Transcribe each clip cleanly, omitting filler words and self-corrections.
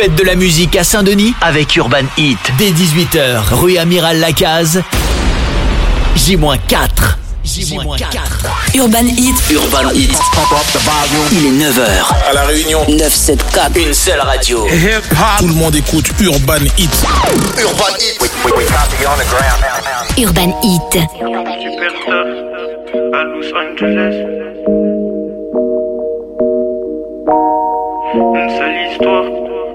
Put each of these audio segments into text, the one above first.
fête de la musique à Saint-Denis avec Urban Heat. Dès 18h, rue Amiral Lacaze, J-4. Urban Heat. Il est 9h. À La Réunion, 974. Une seule radio. tout le monde écoute Urban Heat. Urban Heat. Urban Heat. Superstar à Los Angeles. Une seule histoire.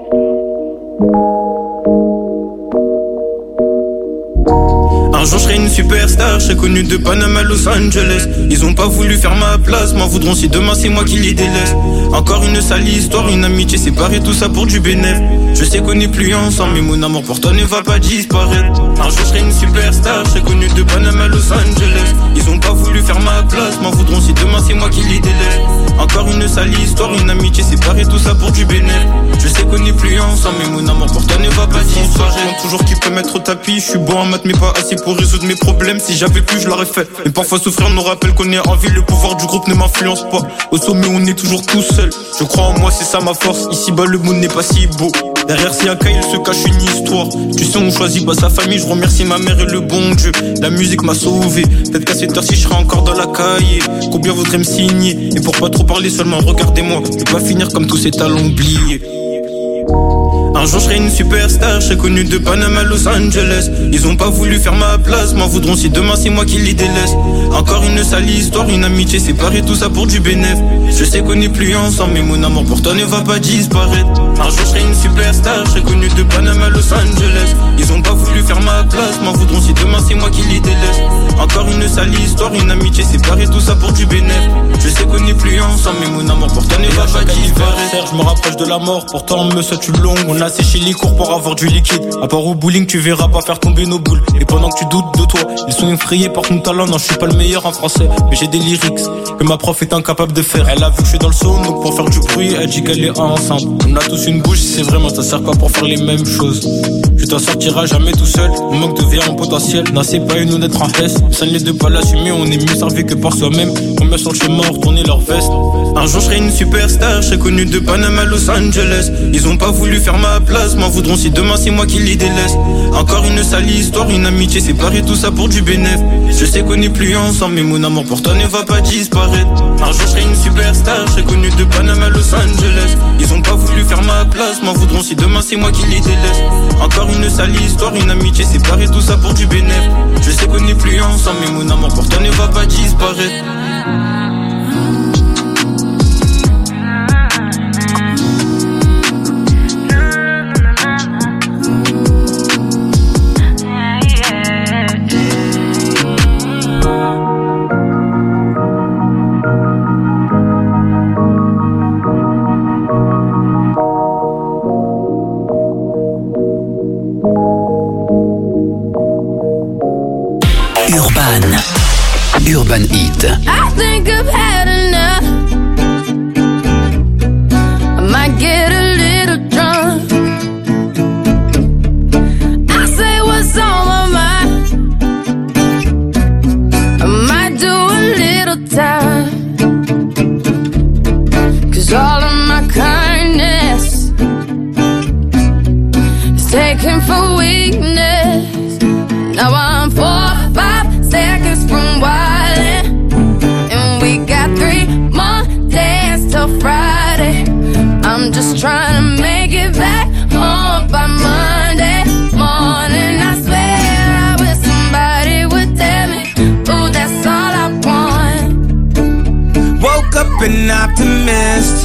Un jour je serai une superstar, je serai connu de Paname à Los Angeles. Ils ont pas voulu faire ma place, m'en voudront si demain c'est moi qui les délaisse. Encore une sale histoire, une amitié séparée, tout ça pour du bénéf. Je sais qu'on n'est plus ensemble, mais mon amour pour toi ne va pas disparaître. Un jour je serai une superstar, je serai connu de Paname à Los Angeles. Ils ont pas voulu faire ma place, m'en voudront si demain c'est moi qui les délaisse. Encore une sale histoire, une amitié séparée, tout ça pour du bénéf. Je sais qu'on n'est plus ensemble, mais mon amour pour toi ne va pas disparaître. Je demande toujours qui peut mettre au tapis, je suis bon en maths mais pas assez pour résoudre mes problèmes. Si j'avais pu je l'aurais fait, mais parfois souffrir nous rappelle qu'on est en vie. Le pouvoir du groupe ne m'influence pas, au sommet on est toujours tout seul. Je crois en moi, c'est ça ma force, ici bas le monde n'est pas si beau. Derrière si un cas il se cache une histoire. Tu sais on choisit pas sa famille, je remercie ma mère et le bon Dieu. La musique m'a sauvé, peut-être qu'à cette heure-ci je serai encore dans la cahier. Combien voudrait me signer, et pour pas trop parler seulement regardez-moi, je vais finir comme tous ces talents oubliés. Un jour je serai une superstar, je serai connu de Paname à Los Angeles. Ils ont pas voulu faire ma place, m'en voudront si demain c'est moi qui les délaisse. Encore une sale histoire, une amitié séparée, tout ça pour du bénéf. Je sais qu'on n'est plus ensemble, mais mon amour pour toi ne va pas disparaître. Un jour je serai une superstar, je serai connu de Paname à Los Angeles. Ils ont pas voulu faire ma place, m'en voudront si demain c'est moi qui les délaisse. Encore une sale histoire, une amitié séparée, tout ça pour du bénéf. Je sais qu'on n'est plus ensemble, mais mon amour pour toi ne va pas disparaître. Je me rapproche de la mort, pourtant me souhaite une longue. On a séché les cours pour avoir du liquide. À part au bowling, tu verras pas faire tomber nos boules. Et pendant que tu doutes de toi, ils sont effrayés par ton talent. Non, je suis pas le meilleur en français, mais j'ai des lyrics que ma prof est incapable de faire. Elle a vu que je suis dans le son, donc pour faire du bruit, elle dit qu'elle est enceinte. On a tous une bouche, c'est vraiment, ça sert pas pour faire les mêmes choses. Tu t'en sortiras jamais tout seul, on manque de vie en potentiel. Non, c'est pas une honnête en hesse. Ça ne les deux pas l'assumer, on est mieux servi que par soi-même. Combien sont le chemin à retourner leur veste. Un jour je serai une superstar, je serai connu de Paname à Los Angeles. Ils ont pas voulu faire ma place, m'en voudront si demain c'est moi qui les délaisse. Encore une sale histoire, une amitié séparée, tout ça pour du bénéf. Je sais qu'on n'est plus ensemble, mais mon amour pour toi ne va pas disparaître. Un jour je serai une superstar, je serai connu de Paname à Los Angeles. Ils ont pas voulu faire ma place, m'en voudront si demain c'est moi qui les délaisse. Encore une sale histoire, une amitié séparée, tout ça pour du bénéf. Je sais qu'on n'est plus ensemble, mais mon amour pour toi ne va pas disparaître. Urban Heat. I think I've had enough. I might get a little drunk. I say what's on my mind. I might do a little time. 'Cause all of my kindness is taken for weakness. Now I'm 4 or 5 seconds from wildin', and we got 3 more days till Friday. I'm just trying to make it back home by Monday morning. I swear I wish somebody would tell me, ooh, that's all I want. Woke up an optimist.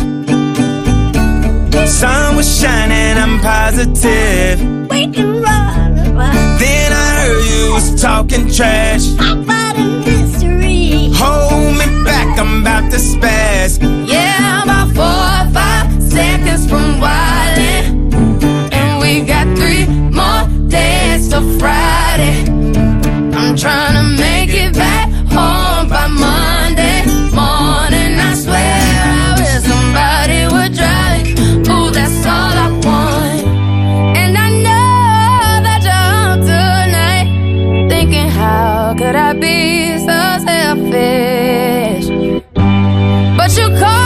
Sun was shining, I'm positive. We can run. Then I heard you was talking trash. About a mystery. Hold me back, I'm about to spaz. Yeah, I'm about 4 or 5 seconds from wildin', and we got 3 more days till Friday. I'm trying to make it back home by Monday morning. I swear I wish somebody would drive. Ooh, that's all I want. And I know that you're home tonight, thinking how could I be so selfish? But you call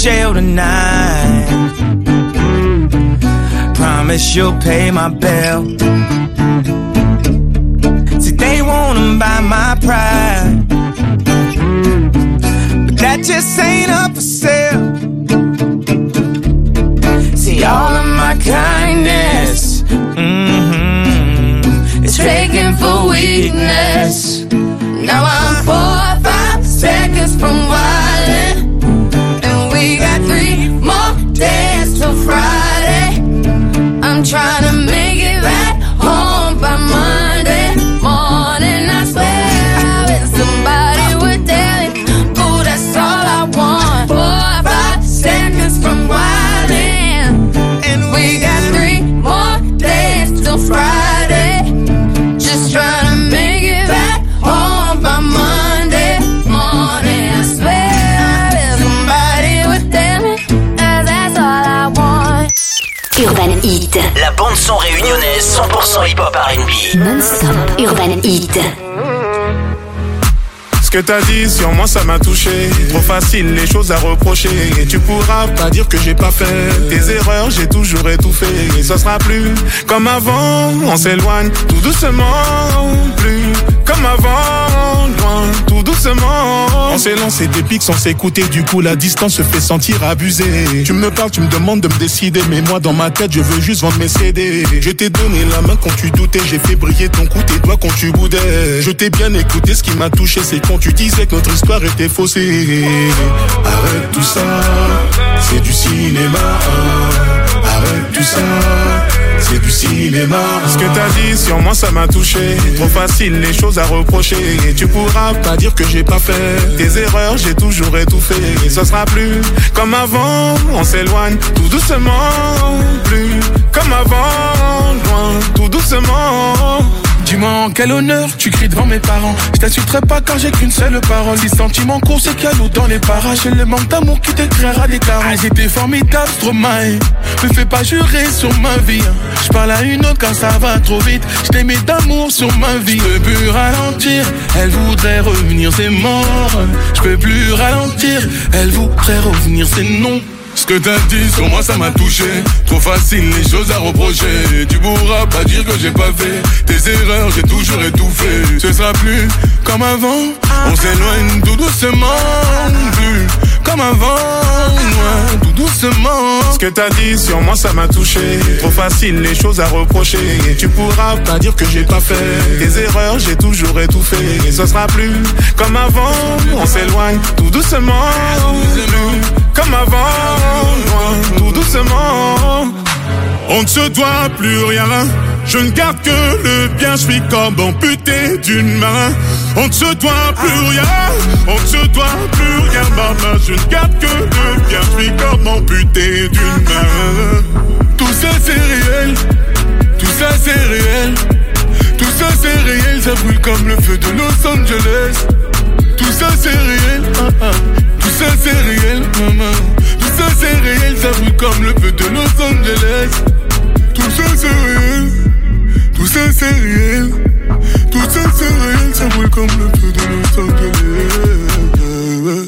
jail tonight. Promise you'll pay my bill. See, they wanna buy my pride, but that just ain't up for sale. See, all of my kindness, it's taken for weakness. Now I'm 4 or 5 seconds from wildin', and we got 3 more days till Friday. I'm trying to make it back home by Monday morning. I swear I wish somebody would tell me, ooh, that's all I want. 4 or 5 seconds from wildin', and we got 3 more days till Friday. Just trying to make it back home by Monday morning. I swear I wish somebody would tell me, that's all I want. Urban Heat. La bande son réunionnaise 100% hip-hop R&B. Non-stop Urban Heat. Ce que t'as dit sur moi ça m'a touché. Trop facile les choses à reprocher. Et tu pourras pas dire que j'ai pas fait tes erreurs, j'ai toujours étouffé. Et ça sera plus comme avant. On s'éloigne tout doucement. Plus comme avant, loin, tout doucement. On s'est lancé des pics sans s'écouter. Du coup la distance se fait sentir abusée. Tu me parles, tu me demandes de me décider. Mais moi dans ma tête je veux juste vendre mes CD. Je t'ai donné la main quand tu doutais. J'ai fait briller ton cou, tes doigts quand tu boudais. Je t'ai bien écouté, ce qui m'a touché c'est quand tu disais que notre histoire était faussée. Arrête tout ça, c'est du cinéma. Arrête tout ça, c'est du cinéma. Ce que t'as dit sur moi ça m'a touché. Trop facile les choses à reprocher. Et tu pourras pas dire que j'ai pas fait tes erreurs, j'ai toujours étouffé. Et ça sera plus comme avant. On s'éloigne tout doucement. Plus comme avant, loin, tout doucement. Dis-moi en quel honneur tu cries devant mes parents. Je t'insulterai pas car j'ai qu'une seule parole. Les sentiments courts c'est qu'il y a l'eau dans les parages. J'ai le manque d'amour qui te créera des carences. Ah, j'étais formidable, Stromae. Me fais pas jurer sur ma vie. Je parle à une autre car ça va trop vite. Je t'aimais d'amour sur ma vie. Je peux plus ralentir, elle voudrait revenir, c'est mort. Je peux plus ralentir, elle voudrait revenir, c'est non. Ce que t'as dit sur moi ça m'a touché. Trop facile les choses à reprocher. Tu pourras pas dire que j'ai pas fait tes erreurs, j'ai toujours étouffé. Ce sera plus comme avant. On s'éloigne tout doucement. Plus comme avant, loin, tout doucement. Ce que t'as dit sur moi ça m'a touché. Trop facile les choses à reprocher. Et tu pourras pas dire que j'ai pas fait tes erreurs, j'ai toujours étouffé. Et ce sera plus comme avant. On s'éloigne tout doucement. Plus comme avant, loin, tout doucement. On ne se doit plus rien. Je ne garde que le bien, je suis comme amputé d'une main. On ne se doit plus rien. On ne se doit plus rien, maman. Je ne garde que le bien, je suis comme amputé d'une main. Tout ça c'est réel. Tout ça c'est réel. Tout ça c'est réel. Ça brûle comme le feu de Los Angeles. Tout ça c'est réel. Tout ça c'est réel, maman. Tout ça c'est réel, ça brûle comme le feu de Los Angeles. Tout ça c'est réel. Tout ça c'est réel. Tout ça c'est réel, ça brûle comme le feu de Los Angeles.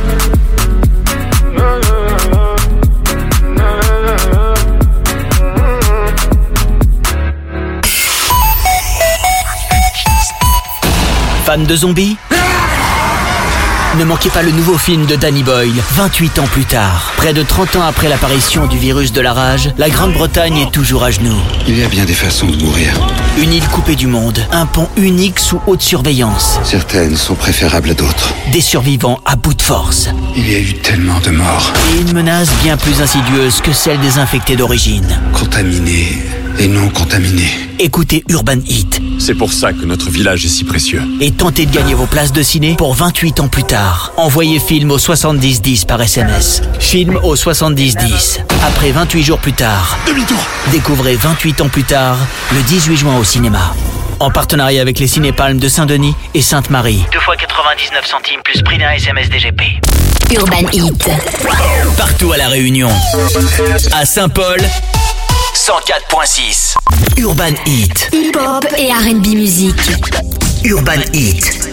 Fan de zombies ? Ne manquez pas le nouveau film de Danny Boyle, 28 ans plus tard. Près de 30 ans après l'apparition du virus de la rage, la Grande-Bretagne est toujours à genoux. Il y a bien des façons de mourir. Une île coupée du monde, un pont unique sous haute surveillance. Certaines sont préférables à d'autres. Des survivants à bout de force. Il y a eu tellement de morts. Et une menace bien plus insidieuse que celle des infectés d'origine. Contaminés et non contaminés. Écoutez Urban Heat. C'est pour ça que notre village est si précieux. Et tentez de gagner vos places de ciné pour 28 ans plus tard. Envoyez film au 7010 par SMS. Film au 7010. Après 28 jours plus tard. Demi-tour. Découvrez 28 ans plus tard, le 18 juin au cinéma. En partenariat avec les Cinépalmes de Saint-Denis et Sainte-Marie. 2 fois 99 centimes plus prix d'un SMS DGP. Urban Heat. Partout à La Réunion. À Saint-Paul, 104.6. Urban Heat. Hip-hop et R&B musique. Urban Heat.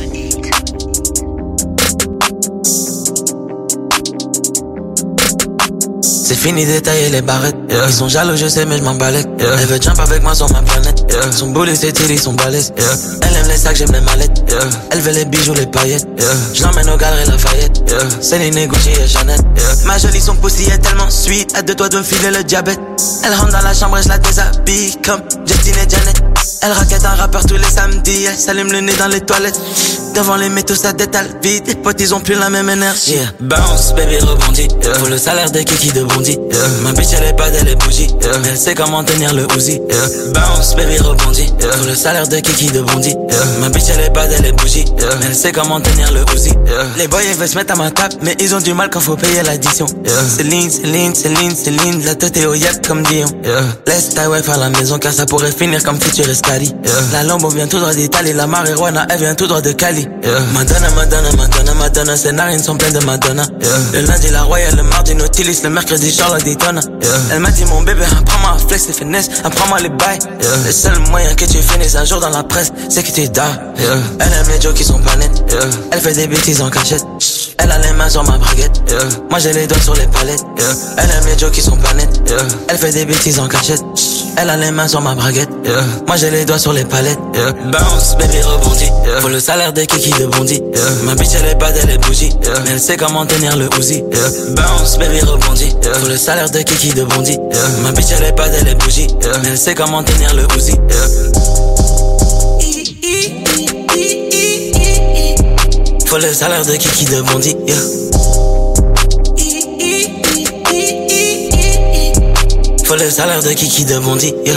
C'est fini d'étailler les barrettes, yeah. Ils sont jaloux, je sais, mais je m'en balèque, yeah. Elle veut jump avec moi sur ma planète, yeah. Son bullet, c'est tiré, son balèze, yeah. Elle aime les sacs, j'aime les mallettes, yeah. Elle veut les bijoux, les paillettes, yeah. Je l'emmène au galeries Lafayette, yeah. Céline, Gucci et Chanel, yeah. Ma jolie, son pussy est tellement sweet, à deux doigts de me filer le diabète. Elle rentre dans la chambre et je la déshabille comme Justine et Janet. Elle raquette un rappeur tous les samedis, elle s'allume le nez dans les toilettes. Devant les métaux, ça détale vite, les potes ils ont plus la même énergie, yeah. Bounce, baby rebondit, yeah. Pour le salaire des kiki de Bondy, yeah. Ma bitch elle est pas des bougies, yeah. Mais elle sait comment tenir le Uzi, yeah. Bounce, baby rebondit, yeah. Pour le salaire de kiki de Bondy, yeah. Ma bitch elle est pas des bougies, yeah. Mais elle sait comment tenir le Uzi, yeah. Les boys ils veulent se mettre à ma table, mais ils ont du mal quand faut payer l'addition, yeah. Céline, Céline, Céline, Céline, la tête est au yacht comme Dion, yeah. Laisse ta wife à la maison car ça pourrait finir comme Futurist Cali, yeah. La Lambo vient tout droit d'Italie, la marijuana elle vient tout droit de Cali, yeah. Madonna, Madonna, Madonna, Madonna, ses narines sont pleines de Madonna, yeah. Le lundi la Royale, le mardi Nautilus, le mercredi Charlotte Daytona, yeah. Elle m'a dit mon bébé, apprends-moi à flex et finesse, apprends-moi les bails, yeah. Le seul moyen que tu finisses un jour dans la presse, c'est que tu dors, yeah. Elle aime les jokes qui sont pas nets, yeah. Elle fait des bêtises en cachette, elle a les mains sur ma braguette, yeah. Moi j'ai les doigts sur les palettes, yeah. Elle aime les jokes qui sont pas nets, yeah. Elle fait des bêtises en cachette, elle a les mains sur ma braguette, yeah. Moi j'ai les doigts sur les palettes, yeah. Bounce, baby rebondit, yeah. Pour le salaire des kiki de Bondy, yeah. Ma bitch elle est pas des bougies, yeah. Mais elle sait comment tenir le Uzi, yeah. Bounce, baby rebondit, yeah. Pour le salaire de kiki de Bondy, yeah. Ma bitch elle est pas des bougies, yeah. Mais elle sait comment tenir le Uzi, yeah. Faut le salaire de kiki de Bondy, yeah. Faut le salaire de kiki de Bondy, yeah.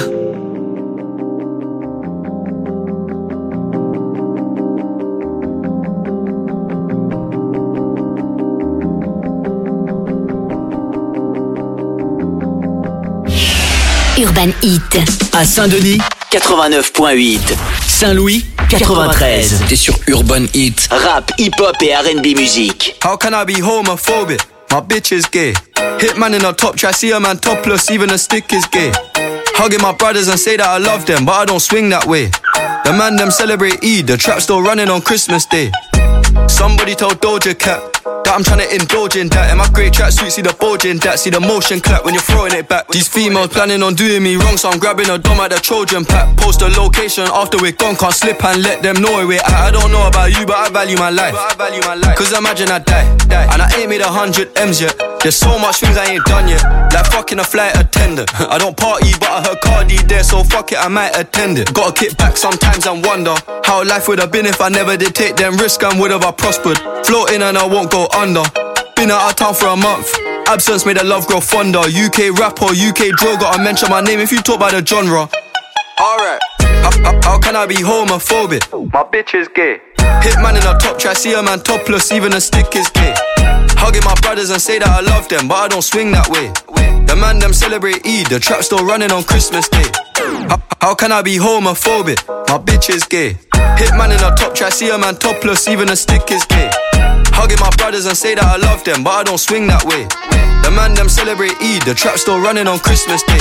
Urban Hit. À Saint-Denis, 89.8. Saint-Louis, 93. T'es sur Urban Hit. Rap, hip-hop et R&B musique. How can I be homophobic? My bitch is gay. Hitman in a top try, see a man topless, even a stick is gay. Hugging my brothers and say that I love them, but I don't swing that way. The man them celebrate Eid, the trap still running on Christmas Day. Somebody told Doja Cat that I'm tryna indulge in that. In my grey tracksuit, see the bulge in that. See the motion clap when you're throwing it back. These females planning on doing me wrong, so I'm grabbing a dom at the Trojan pack. Post a location after we're gone, can't slip and let them know where we're at. I don't know about you, but I value my life. Cause imagine I die, and I ain't made 100 M's yet. There's so much things I ain't done yet, like fucking a flight attendant. I don't party, but I heard Cardi there, so fuck it, I might attend it. Gotta kick back sometimes and wonder how life would have been if I never did take them risks and would have I prospered. Floating and I won't go under. Been out of town for a month. Absence made the love grow fonder. UK rapper, UK drill, gotta mention my name if you talk about the genre. Alright, how can I be homophobic? My bitch is gay. Hitman in a top try, see a man topless, even a stick is gay. Hugging my brothers and say that I love them, but I don't swing that way. The man them celebrate Eid, the trap still running on Christmas Day. How can I be homophobic? My bitch is gay. Hitman in a top try, see a man topless, even a stick is gay. Hugging my brothers and say that I love them, but I don't swing that way. The man them celebrate Eid, the trap still running on Christmas Day.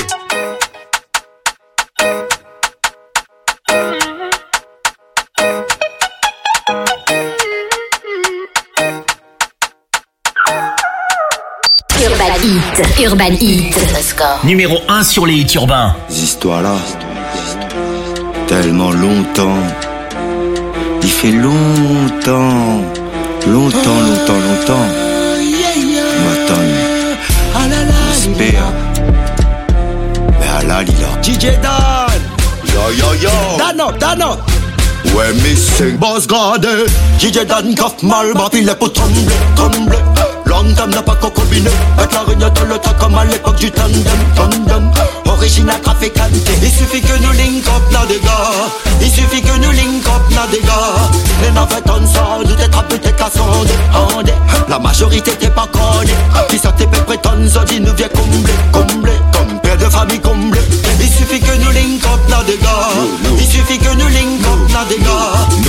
Urban Hit. Numéro 1 sur les hits urbains. Ces histoires-là, tellement longtemps. Il fait longtemps. Longtemps. M'attendent. J'espère. Mais Allah, il a. DJ Dan. Yo. Dan. Ouais, missing. Boss gardé. DJ Dan, coffre mal, ma fille, pour trembler. Long time n'a pas cocobiné. Avec la réunion dans le temps comme à l'époque du tandem. Original traficante. Il suffit que nous link up là des gars. Il suffit que nous link up là des gars. Les navettes en sang, nous t'es trappé, t'es cassandé. La majorité t'es pas connue. Qui sortait peu prétendent, dit nous vient combler. Comme père de famille comblé. Il suffit que nous link up là des gars. Il suffit que nous link up là des gars.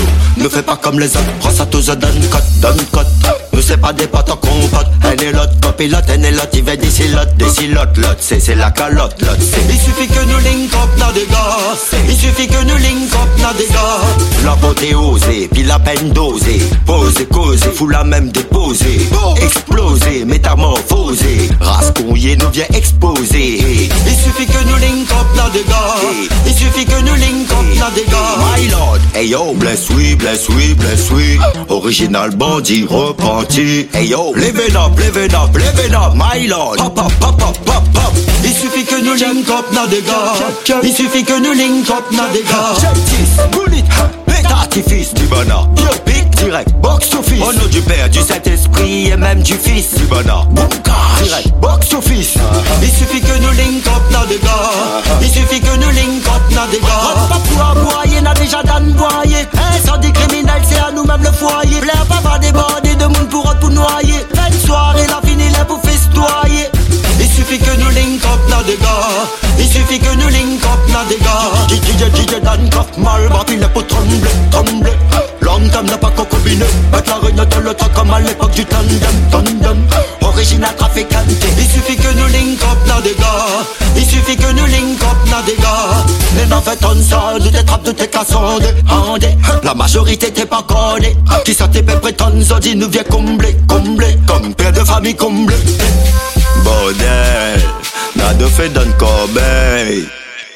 ne fais pas comme les autres. Prends ça tous the donne cote. Nous c'est pas des potes en compote. Un est l'autre, copilote, un est l'autre. Il va des silotes, lot. C'est la calotte, lot. Il suffit que nous link up, n'a des gars. Il suffit que nous link up, n'a des gars. La beauté osée, puis la peine dosée. Poser, causer, fou la même déposer. Exploser, métamorphoser. Rascouiller nous vient exposer. Il suffit que nous link up, n'a des gars. Il suffit que nous link up, n'a des gars. My lord, hey yo, bless we. Original bandit repenti. Hey yo, living up, my lord. Pop. Il suffit que nous link up, n'a des gars. Il suffit que nous link up, n'a des gars. Justice, bullet, artifice, Dibana. Biopic, direct, box office. Au nom du Père, du Saint-Esprit et même du Fils. Dibana, direct, box office. Il suffit que nous link up, n'a des gars. Il suffit que nous link up, n'a des gars. Pas pour aboyer, n'a déjà d'âne boyer. Incendie criminel, c'est à nous-mêmes le foyer. Plein pas déborder de monde pour noyer. Une soirée, la fini, les pour festoyer. Il suffit que nous link up, n'a des gars. Il suffit que nous link up, n'a des gars. DJ Dan Coff mal bâti les pour trembler. Long time n'a pas cocobiné. Mettre la réunion de le temps comme à l'époque du tandem. Original traficante. Il suffit que nous link up, n'a des gars. Il suffit que nous link up, n'a des gars. Les navets on ça, nous des trappes, nous des cassons. La majorité t'es pas connue. Qui ça t'es prétendent, dit nous vient combler. Comme père de famille comblé. Bordel, n'a de fait d'un corbeil.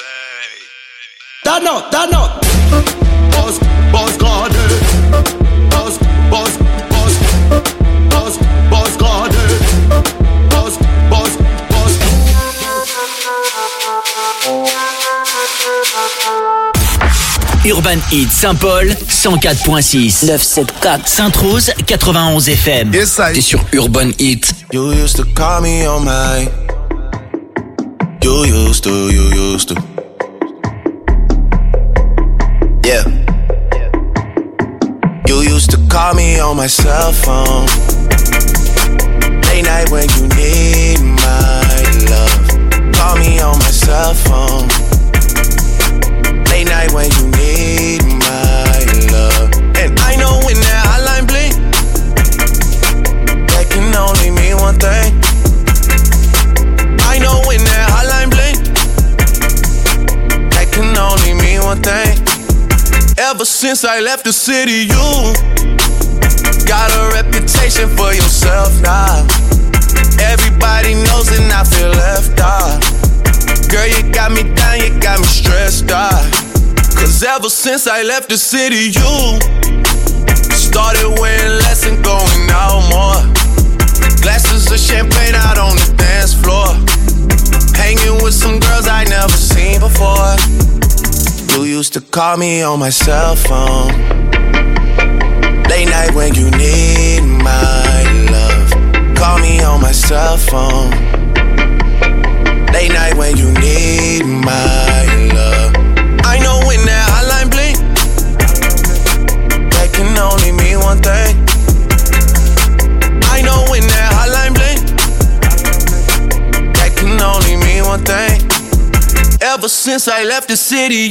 Dano. Boss gradé. Boss gradé. Boss. Urban Hit Saint-Paul 104.6 974 Sainte-Rose 91 FM. T'es sur Urban Hit. You used to call me on my. You used to. Yeah. You used to call me on my cell phone. Late night when you need my love. Call me on my cell phone. Late night when you need my love. And I know when that hotline blink, that can only mean one thing. I know when that hotline blink, that can only mean one thing. Ever since I left the city, you got a reputation for yourself now. Everybody knows and I feel left out. Girl, you got me down, you got me stressed out. Cause ever since I left the city, you started wearing less and going out more. Glasses of champagne out on the dance floor. Hanging with some girls I never seen before. You used to call me on my cell phone. Late night when you need my love. Call me on my cell phone. Late night when you need my love. I know when that hotline blink, that can only mean one thing. I know when that hotline blink, that can only mean one thing. Ever since I left the city,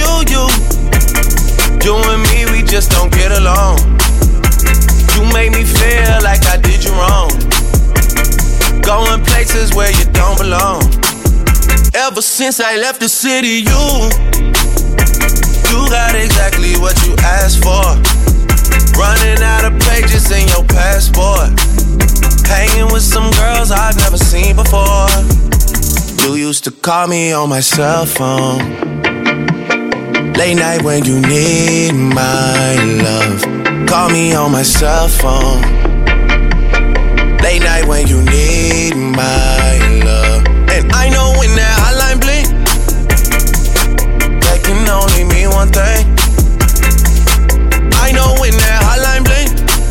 you and me, we just don't get along. You made me feel like I did you wrong. Going places where you don't belong. Ever since I left the city, you got exactly what you asked for. Running out of pages in your passport. Hanging with some girls I've never seen before. You used to call me on my cell phone. Late night when you need my love. Call me on my cell phone. Late night when you need my love. And I know when that hotline blink, that can only mean one thing. I know when that hotline blink,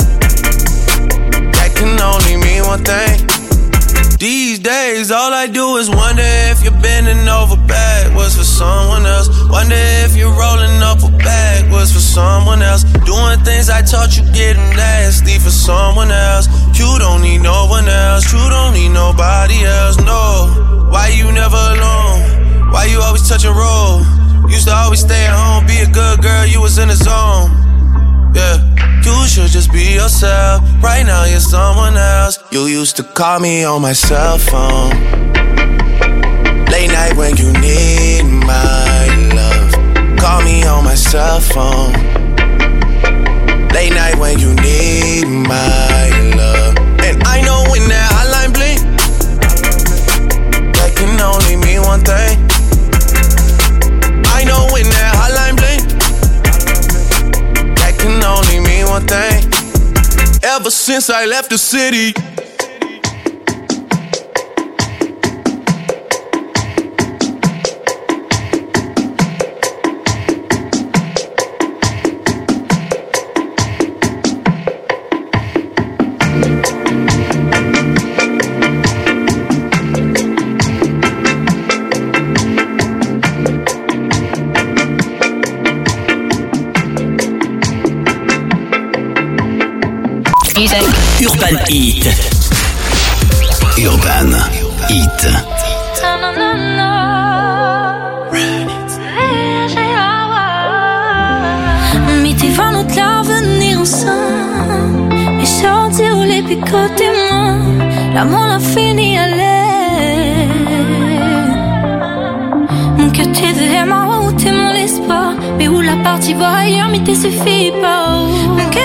that can only mean one thing. These days, all I do is wonder if you're bending over backwards for someone else. Wonder if you're rolling up or backwards for someone else. Doing things I taught you getting nasty for someone else. You don't need no one else. You don't need nobody else, no. Why you never alone? Why you always touch a roll? Used to always stay at home, be a good girl, you was in the zone. yeah. You should just be yourself. Right now you're someone else. You used to call me on my cell phone. Late night when you need my love. Call me on my cell phone. Late night when you need my love. And I know when that hotline blink, that can only mean one thing. I know when that hotline blink, that can only mean one thing. Ever since I left the city, Urban Heat. Urban Heat. Mais tes volontés à venir ensemble, mes chantiers ou les picotés moi, l'amour l'a fini à l'air. Que t'es vraiment où t'es mon espoir, mais où la partie va ailleurs, mais t'es suffit pas. Que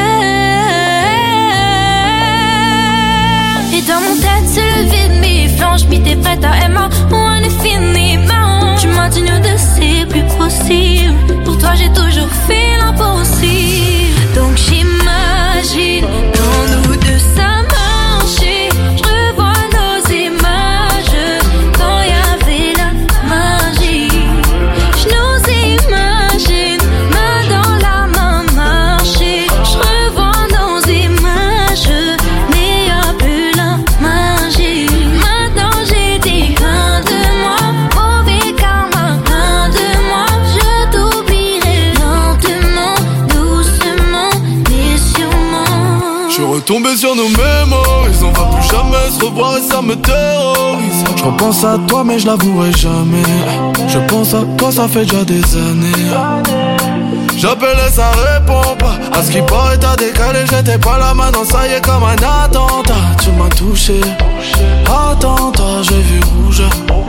et dans mon tête c'est le vide, mes flanches, mais t'es prête à aimer, on est fini, man. Tu m'as dit nous deux c'est plus possible. Pour toi j'ai toujours fait l'impossible. Donc j'imagine quand nous deux ça marchait. Je revois nos images quand y'avait la magie. Je nous imagine main dans la main marcher. Je revois nos images, mais y'a plus la magie. Maintenant j'ai dit rien de moi, mauvais karma, rien de moi. Je t'oublierai lentement, doucement, mais sûrement. Je suis retombé sur nos mémoires, on va plus jamais se revoir et ça me terrorise. Je repense à toi mais je l'avouerai jamais. Je pense à toi ça fait déjà des années. J'appelle et ça répond pas. À ce qui paraît t'as décalé, j'étais pas là, maintenant ça y est comme un attentat. Tu m'as touché, attentat, j'ai vu rouge.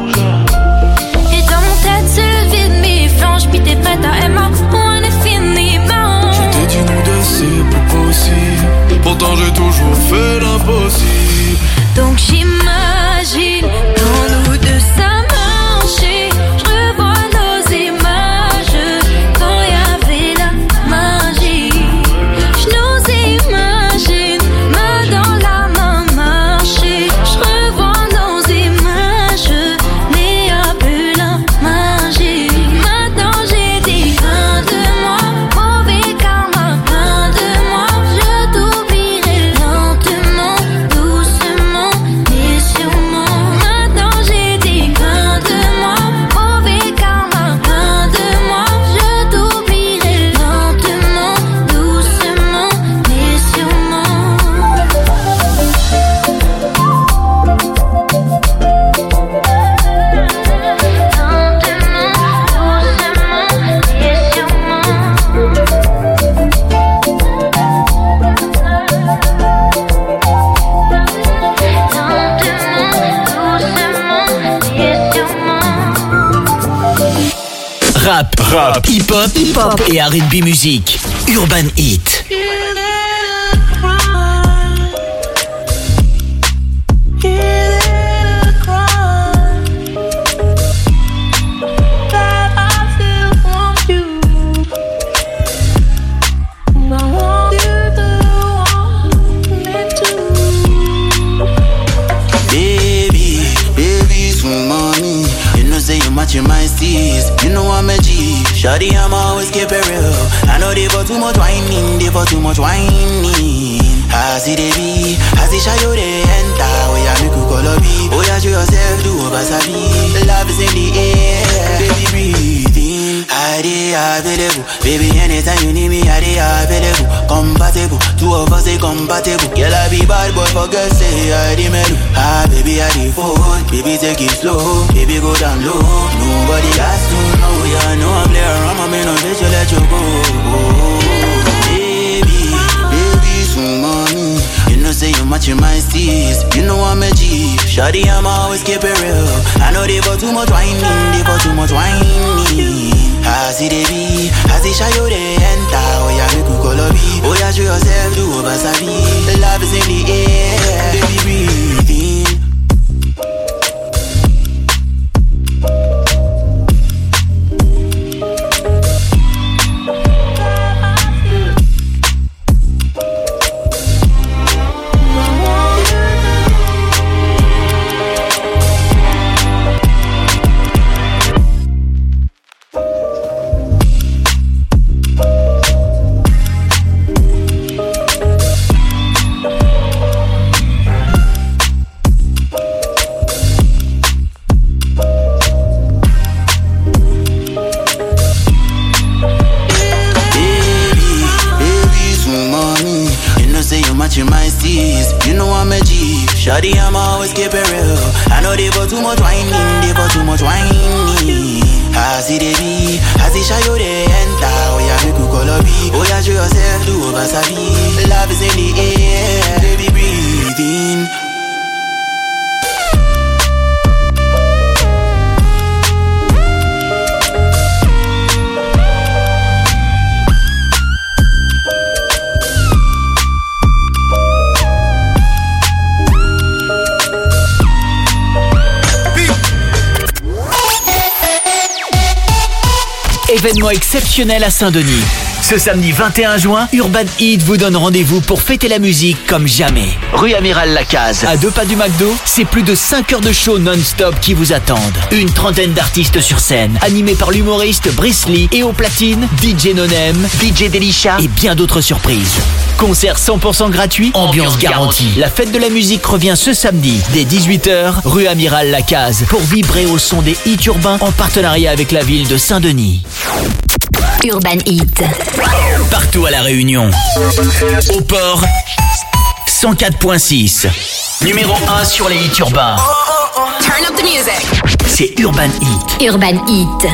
Et dans mon tête c'est le vide, mes flanches, puis t'es prête à aimer, on est fini, man. Je t'ai dit nous deux c'est plus possible, pourtant j'ai toujours fait l'impossible. Donc j'imagine quand nous deux ça marchait. Je revois nos images quand y'avait la magie. Je nous imagine main dans la main marcher. Je revois nos images, mais y'a plus la magie. Maintenant j'ai dit rien de moi, mauvais karma, rien de moi. Je t'oublierai lentement, doucement, mais sûrement. Maintenant j'ai dit rien de moi, mauvais karma, rien de moi. Je t'oublierai lentement, doucement, mais sûrement. Rap, hip-hop et R&B musique. Urban Heat. Matching my steez, you know I'm a G. Shawty, I'm always keep it real. I know they for too much whining, they for too much whining. I see the be, I see shy you they enter. Oh yeah, make you call a beat. Oh yeah, show yourself, do over sabi. Love is in the air, baby breathe in. I dey available, baby anytime you need me, I dey available. Compatible, two of us they compatible. Girl I be bad boy for girls say I dey mellow. Ah baby I dey forward, baby take it slow, baby go down low. Nobody has to know, yeah, I know I'm there. I'm a man on this, you let you go. matching my steez. You know I'm a G. Shawty, I'm always keep it real. I know they for too much whining, they for too much whining. I see they be, I see Shayo they enter. Oh yeah, make you call a beat. Oh yeah, show yourself, do over sabi. The love is in the air, baby breathe in. Shawty, I'm always keep it real. I know they for too much whining, they for too much whining. I see they be, I see Shayo they enter. Oh yeah, make you call a beat. Oh yeah, show yourself, do over sabi. Love is in the air, baby breathe in. Événement exceptionnel à Saint-Denis. Ce samedi 21 juin, Urban Heat vous donne rendez-vous pour fêter la musique comme jamais. Rue Amiral Lacaze, à 2 pas du McDo, c'est plus de 5 heures de show non-stop qui vous attendent. Une trentaine d'artistes sur scène, animés par l'humoriste Brice Lee et au platine, DJ Nonem, DJ Delisha et bien d'autres surprises. Concert 100% gratuit, ambiance garantie. La fête de la musique revient ce samedi, dès 18h, rue Amiral Lacaze, pour vibrer au son des hits urbains en partenariat avec la ville de Saint-Denis. Urban Heat. Partout à La Réunion. Au port, 104.6. Numéro 1 sur les hits urbains. Turn up the music. C'est Urban Heat. Urban Heat.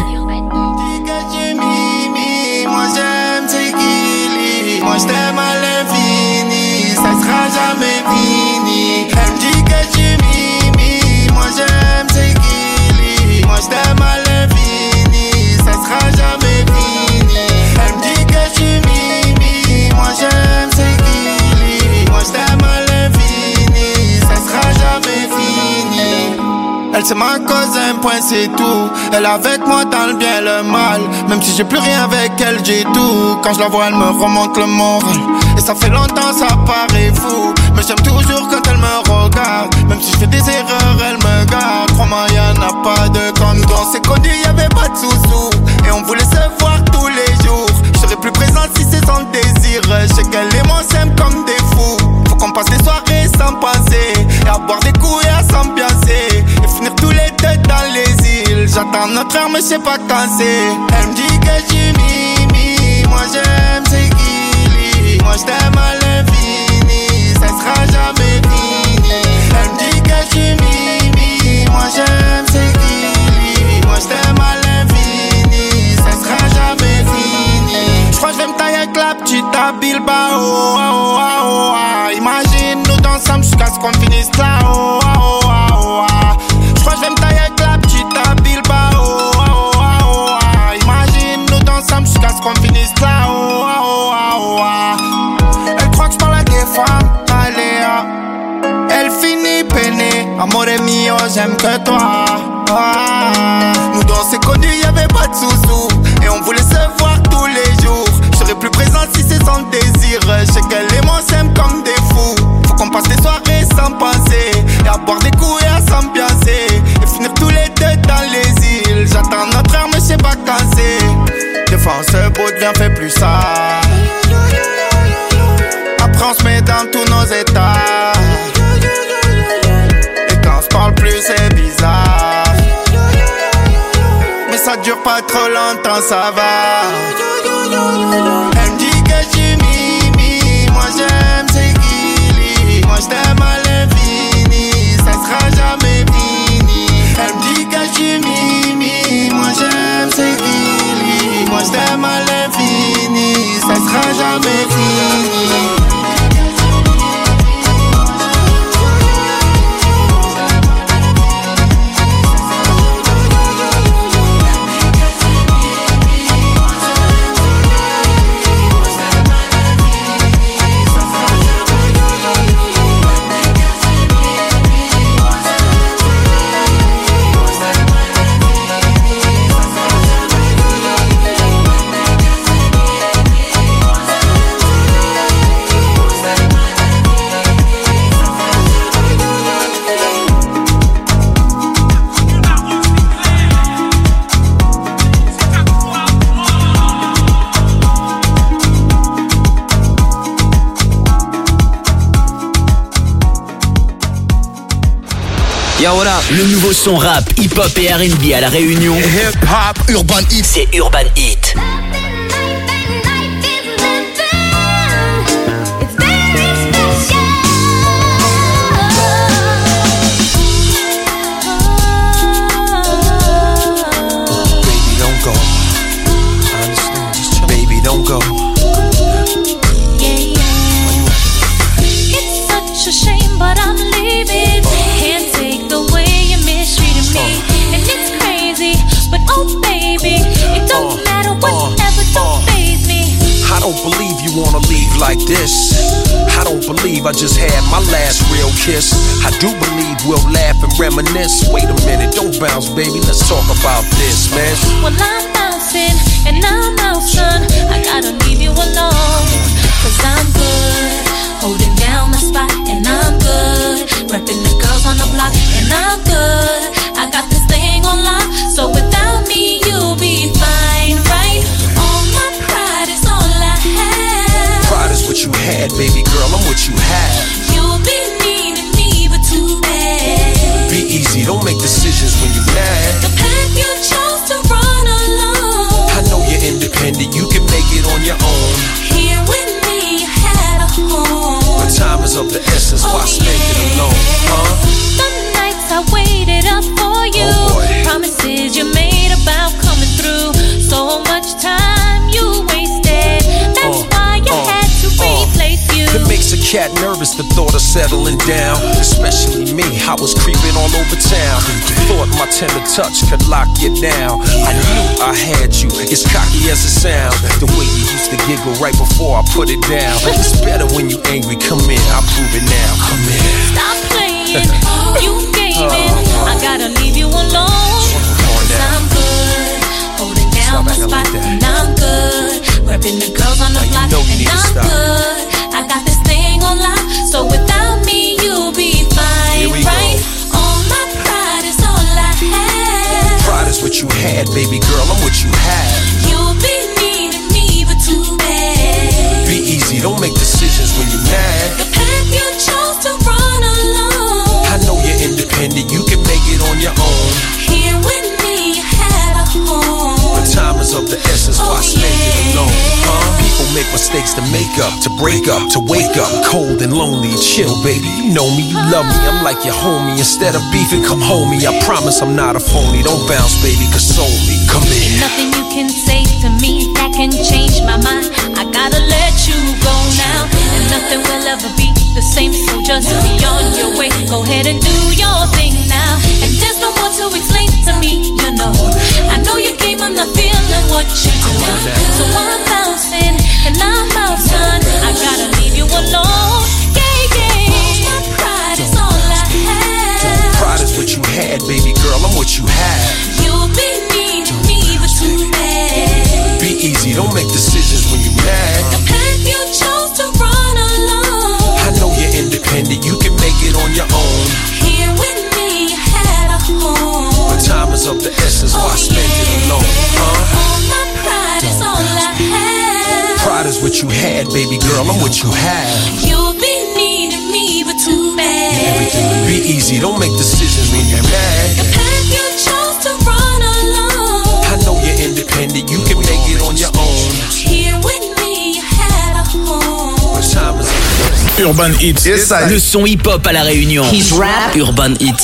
Moi j'aime tes guilis, moi je t'aime à l'infini, ça sera jamais fini. Elle me dit que tu mimi, moi j'aime tes guilis, moi je t'aime à l'infini, ça sera jamais fini. Elle me dit que tu mimi, moi j'aime tes guilis, moi je t'aime à l'infini, ça sera jamais fini. Elle c'est ma cause, un point c'est tout. Elle avec moi dans le bien et le mal. Même si j'ai plus rien avec elle, j'ai tout. Quand je la vois, elle me remonte le moral. Et ça fait longtemps, ça paraît fou, mais j'aime toujours quand elle me regarde. Même si je fais des erreurs, elle me garde. Crois-moi, y'en a pas de comme nous. On s'est connus, y'avait pas de sous-sous. Et on voulait se voir tous les jours. Je serais plus présent si c'est son désir. Je sais qu'elle et moi s'aiment comme des fous. Faut qu'on passe les soirées sans penser, et à boire des coups et à s'ambiancer, et finir tous les deux dans les îles. J'attends notre heure mais je sais pas quand c'est. Elle me dit que tu mimi, moi j'aime tes guilis, moi je t'aime à l'infini, ça sera jamais fini. Elle me dit que tu mimi, moi j'aime tes guilis, moi je t'aime à l'infini, ça sera jamais fini. J'crois que je vais me tailler avec la petite à Bilbao. Imagine nous dansons jusqu'à ce qu'on finisse là. J'crois que je vais me tailler avec la petite à Bilbao. Imagine nous dansons jusqu'à ce qu'on finisse là. Elle croit que je parle à des femmes, Aléa. Elle finit peinée, amore mio, j'aime que toi. Nous deux on s'est connus, y'avait pas de sous-sous, et on voulait se voir tous les jours. Je serais plus présent si c'est son désir. Je sais qu'elle et moi s'aiment comme des fous. Faut qu'on passe les soirées sans penser, et à boire des coups et à s'ambiancer, et finir tous les deux dans les îles. J'attends notre heure mais je sais pas quand c'est. Des fois on se boude, viens fais plus ça. Après on se met dans tous nos états, et quand on se parle plus c'est bizarre. Mais ça dure pas trop longtemps, ça va. Elle me dit que tu mimi, moi j'aime tes guilis, moi je t'aime à l'infini, ça sera jamais fini. Elle me dit que tu mimi, moi j'aime tes guilis, moi je t'aime à l'infini, ça sera jamais fini. Yo, what up? Le nouveau son rap, hip-hop et R&B à La Réunion. Hip-hop, Urban Heat. C'est Urban Heat. Don't go. Yeah. It's such a shame, but I'm leaving. Can't take the way you're mistreating me. And it's crazy, but oh baby, it don't matter whatever, don't faze me. I don't believe you wanna leave like this. I don't believe I just had my last real kiss. I do believe we'll laugh and reminisce. Wait a minute, don't bounce, baby, let's talk about this, man. Well, I'm bouncing and I'm out, son. I gotta leave you alone, cause I'm good, holding down my spot, and I'm good, repping the girls on the block, and I'm good. I got this thing on lock, so without me you'll be fine, right? All my pride is all I have. Pride is what you had, baby girl, I'm what you have. You'll be needing me, but too bad. Be easy, don't make decisions when you're mad. The path you chose to run alone, I know you're independent, you can make it on your own. Here with me you had a home, but time is of the essence, why spend it alone, huh? The nights I waited up for you, promises you made about coming through. So much time you wasted, that's why you had to replace you. It makes a cat nervous, the thought of settling down. Especially me, I was creeping all over town. Thought my tender touch could lock you down. I knew I had you, as cocky as it sounds. The way you used to giggle right before I put it down. It's better when you angry, come in, I'll prove it now. Come in. Stop playing, you gaming. I gotta leave you alone, cause I'm good, holding down my spot, and I'm good, repping the girls on the block, and I'm good. I got this thing on lock, so without me you'll be fine, right? All my pride is all I have. Pride is what you had, baby girl, I'm what you have. You'll be needing me, but too bad. Be easy, don't make decisions when you're mad. The path you chose to run alone, I know you're independent, you can make it on your own. Here with me you had a home, but time is of the essence, why spend it alone, huh? People make mistakes to make up, to break up, to wake up cold and lonely. Chill, baby, you know me, you love me, I'm like your homie. Instead of beefing, come homie, I promise I'm not a phony. Don't bounce, baby, console me, come in. Nothing you can say to me that can change my mind. I gotta let you go now, and nothing will ever be the same, so just be on your way. Go ahead and do your thing now, and there's no more to explain to me, you know. I know you came, I'm not feeling what you do, so I'm bouncing and I'm out, son. I gotta leave you alone, yeah. My pride is all I have. Pride is what you had, baby girl, I'm what you have. You'll be needing me, but too bad. Be easy, don't make decisions when you're mad. The path you chose to run alone, I know you're independent, you can make it on your own. Here with me you had a home, but time is of the essence, why spend it alone, huh? All my pride is all I have. Pride is what you had, baby girl, I'm what you have. You'll be needing me, but too bad. Be easy, don't make decisions when you're mad. The path you chose to run alone, I know you're independent, you can make it on your own. Here with me you had a home, but time is Urban Heat, le son hip-hop à La Réunion. His rap. Urban Heat.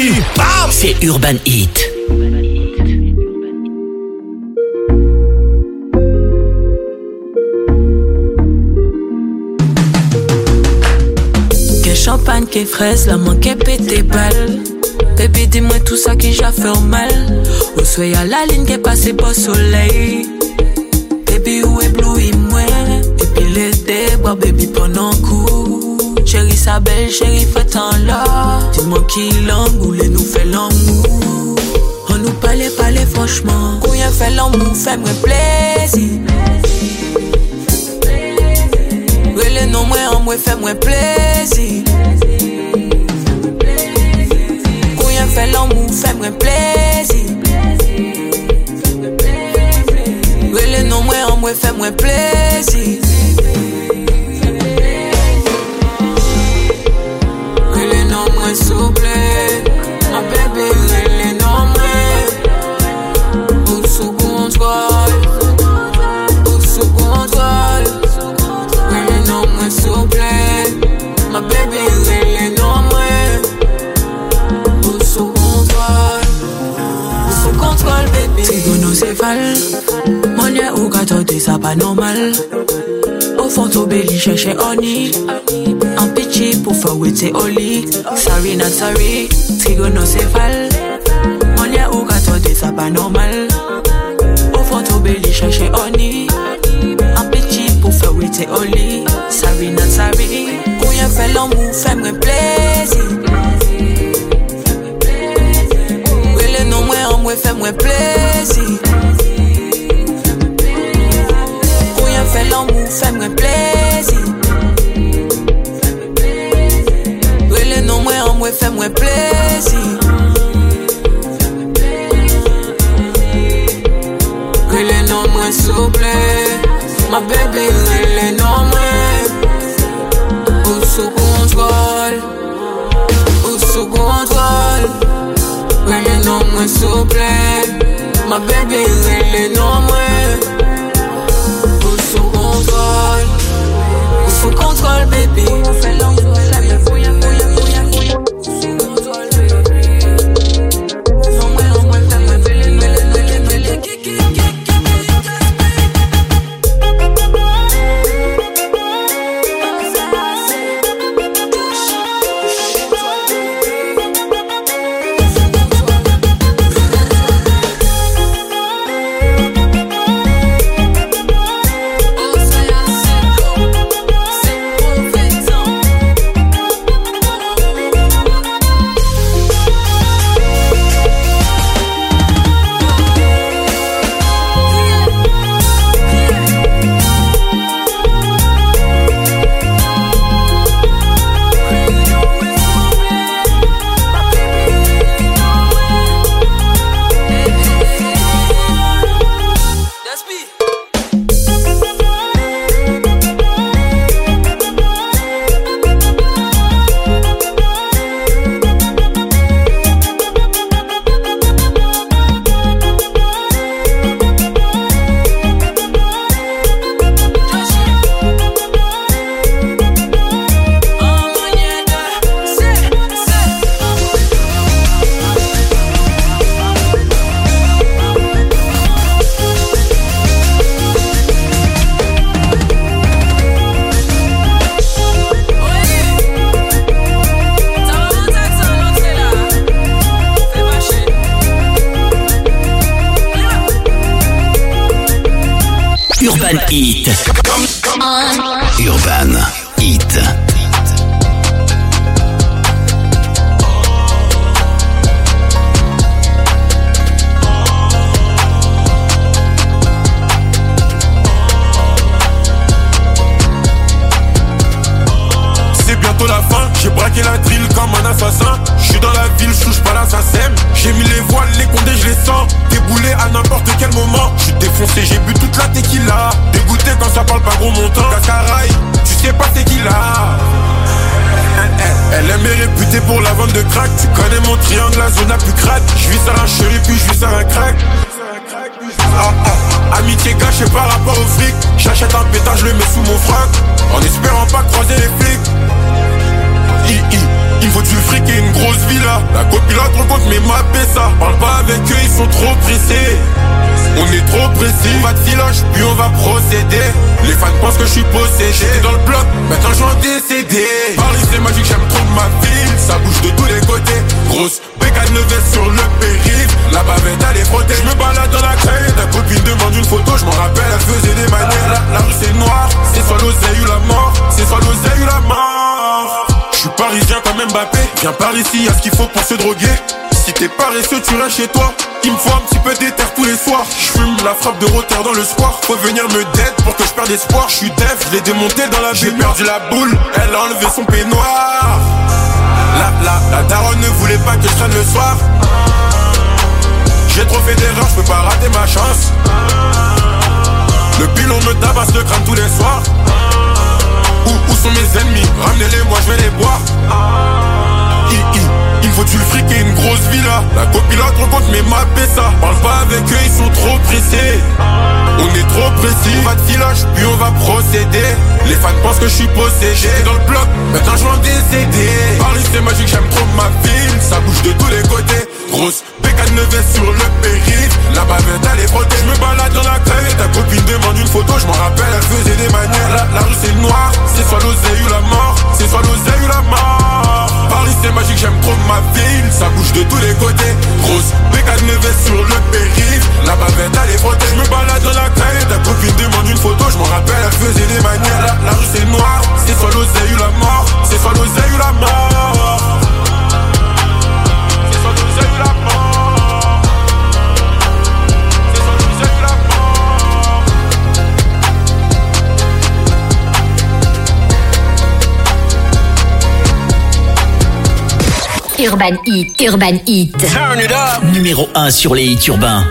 C'est Urban Heat. Que champagne, que fraise, la main qui pété balle. Baby, dis-moi tout ça qui j'ai fait mal. Où soyez à la ligne qui est passé pas soleil. Baby, où éblouis-moi. Et puis l'été, bois baby pendant coup. Chérie, sa belle, chérie, fait un là. Dis-moi qui l'angoule et nous fait l'amour. On nous parlait franchement. Quand y'a fait l'amour, fais-moi plaisir. Le nom moi en moi fait-moi plaisir. Quand y'a fait l'amour, fais-moi plaisir. Le nom moi en moi fait-moi plaisir. Le nom moi s'il vous plaît. Trigonocéphale, monnaie ou gâteau, ça pas normal. Au fond, ton belly cherche honey. Un pitchy pour faire waiting au lit. Sorry, not sorry. Trigonocéphale, monnaie ou gâteau, ça pas normal. Au fond, ton belly cherche honey. Un pitchy pour faire waiting au lit. Sorry, not sorry. Pour y faire l'amour, fais-moi plaisir. Fais-moi plaisir. Pour rien faire l'amour, fais-moi plaisir. Relais non moi en moi, fais-moi plaisir. Relais non moi souple. Ma bébé, relais non moi. Ou sous contrôle. Ou sous contrôle. Relais non moi souple. Ma baby relais non moi. Sous contrôle. Sous contrôle baby. Urban Heat. Urban Heat. C'est bientôt la fin, j'ai braqué la drill comme un assassin. J'suis dans la ville, j'touche pas l'assassin. J'ai mis les voiles, les condés, j'les sens. Déboulé à n'importe quel moment. J'suis défoncé, j'ai bu toute la tequila. Dégoûté quand ça parle pas gros montant. Cascaraï, tu sais pas c'est qui là. Elle est réputée pour la vente de crack. Tu connais mon triangle, la zone la plus crade. J'vis sur un chéri puis j'vis sur un crack. Amitié cachée par rapport au fric. J'achète un pétard, je le mets sous mon frac. En espérant pas croiser les flics. Il me faut du fric et une grosse villa. La copilote rencontre mes mappés ça. Parle pas avec eux, ils sont trop pressés. On est trop précis, on va de filoche, puis on va procéder. Les fans pensent que je suis possédé. J'étais dans le bloc, maintenant j'en décédé. Paris c'est magique, j'aime trop ma ville. Ça bouge de tous les côtés. Grosse bécane veste sur le périph'. La bavette elle est frottée. Je me balade dans la caille. Ta copine demande une photo, je m'en rappelle, elle faisait des manières. La rue c'est noir, c'est soit l'oseille ou la mort. C'est soit l'oseille ou la mort. Je suis parisien comme Mbappé. Viens par ici, y'a ce qu'il faut pour se droguer. Si t'es paresseux, tu restes chez toi. Il me faut un petit peu d'éther tous les soirs. J'fume la frappe de roteur dans le square. Faut venir me dead pour que je perde espoir. J'suis def, je l'ai démonté dans la vie. J'ai perdu la boule, elle a enlevé son peignoir. La daronne ne voulait pas que je traîne le soir. J'ai trop fait d'erreurs, j'peux pas rater ma chance. Le pilon me tabasse le crâne tous les soirs. Où sont mes ennemis? Ramenez-les moi, je vais les boire. Il me faut du fric et une grosse villa. La copilote rencontre mes mappés ça. Parle pas avec eux, ils sont trop pressés. On est trop précis. On va de filoche, puis on va procéder. Les fans pensent que je suis possédé. J'étais dans le bloc, maintenant je vais en décéder. Paris c'est magique, j'aime trop ma ville. Ça bouge de tous les côtés. Grosse bécane veste sur le périph'. La bavette photo, je m'en rappelle, elle faisait des manières. La rue c'est le noir, c'est soit l'oseille ou la mort. C'est soit l'oseille ou la mort. Paris c'est magique, j'aime trop ma ville. Ça bouge de tous les côtés. Grosse bécane nevesse sur le périph'. La bavette elle est frottée. Je me balade dans la caille. Ta copine demande une photo, je m'en rappelle, elle faisait des manières. La rue c'est le noir, c'est soit l'oseille ou la mort. C'est soit l'oseille ou la mort. C'est soit l'oseille ou la mort. Urban Hit, Urban Hit. Turn it up. Numéro 1 sur les hits urbains.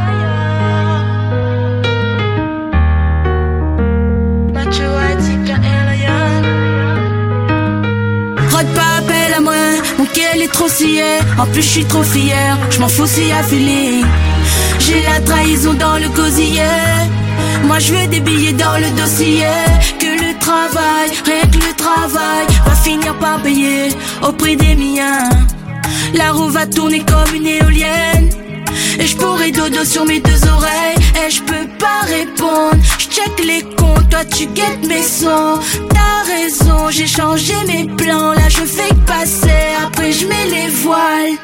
Rod pas appel à moi, mon cœur est trop scié. En plus je suis trop fière, je m'en fous si y a feeling. J'ai la trahison dans le gosier. Moi je veux des billets dans le dossier. Que le travail, rien que le travail va finir par payer au prix des miens. La roue va tourner comme une éolienne. Et je pourrais dodo sur mes deux oreilles. Et je peux pas répondre. Je check les comptes, toi tu guettes mes sons. T'as raison, j'ai changé mes plans. Là je fais que passer, après je mets les voiles.